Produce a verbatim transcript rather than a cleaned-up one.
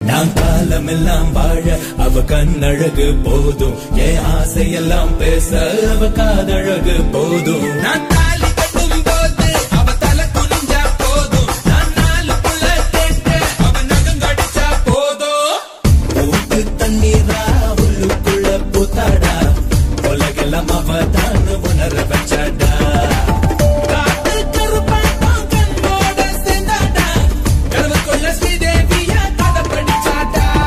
நான் காலமெல்லாம் வாழ அவ கண்ணழகு போதும், என் ஆசையெல்லாம் பேச அவ காதழகு போதும்.